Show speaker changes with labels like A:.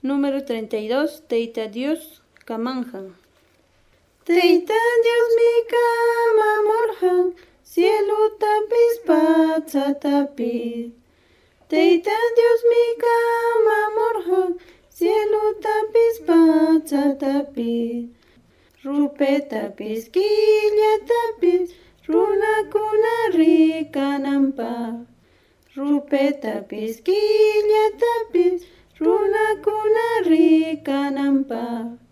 A: Número 32. Tayta Dios kamanhan.
B: Tayta Dios mi kamamurhan, cielutapis patsatapis. Tayta Dios mi kamamurhan, cielutapis patsatapis. Rupetapis killatapis, runakuna rikananpaq. Rupetapis killatapis, runakuna rikananpaq.